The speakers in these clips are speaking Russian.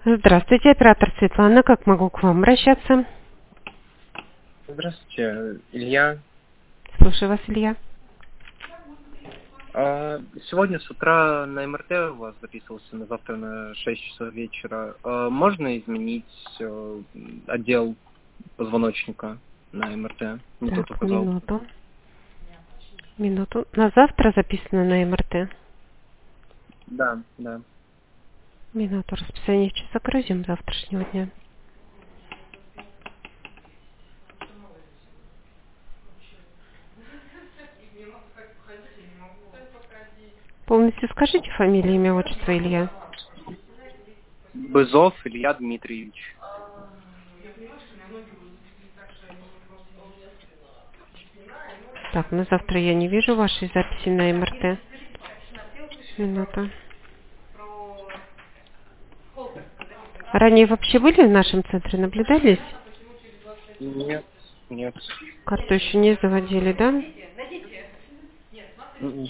Здравствуйте, оператор Светлана. Как могу к вам обращаться? Здравствуйте, Илья. Слушаю вас, Илья. Сегодня с утра на МРТ у вас записывался, на завтра на 6 часов вечера. Можно изменить отдел позвоночника на МРТ? Не тот Так, указал. минуту. Минуту. На завтра записано на МРТ. Да, да. Минуту. Расписание в часок разъем завтрашнего дня. Полностью скажите фамилию, имя, отчество, Илья. Бызов Илья Дмитриевич. Так, на завтра я не вижу вашей записи на МРТ. Минуту. Ранее вообще были в нашем центре, наблюдались? Нет, нет. Карту еще не заводили, да? М-м.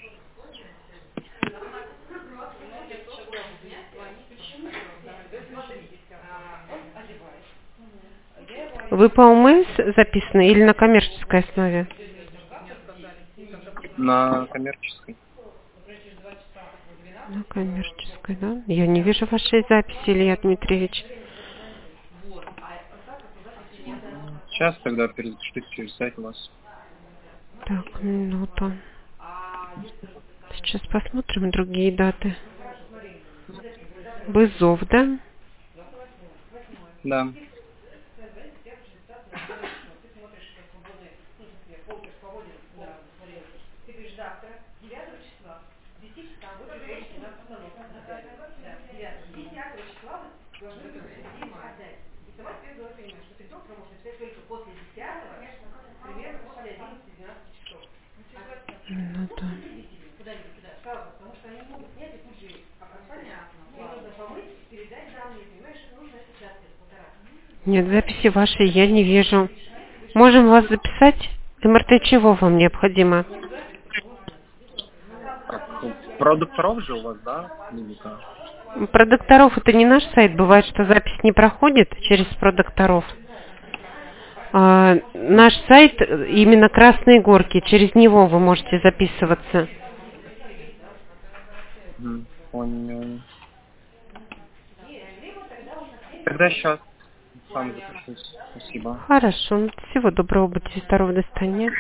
Вы по ОМС записаны или на коммерческой основе? На коммерческой. На коммерческой, да? Я не вижу вашей записи, Илья Дмитриевич. Сейчас тогда перезапишите через сайт у вас. Так, минуту. Сейчас посмотрим другие даты. Бызов, да? Да. Минуту. Нет, записи вашей я не вижу. Можем вас записать? МРТ чего вам необходимо? Про докторов же у вас, да, клиника? Про докторов это не наш сайт. Бывает, что запись не проходит через про докторов. Наш сайт именно Красные Горки. Через него вы можете записываться. Понял. Тогда сейчас сам запишусь. Спасибо. Хорошо. Всего доброго. Будьте здоровы. До свидания.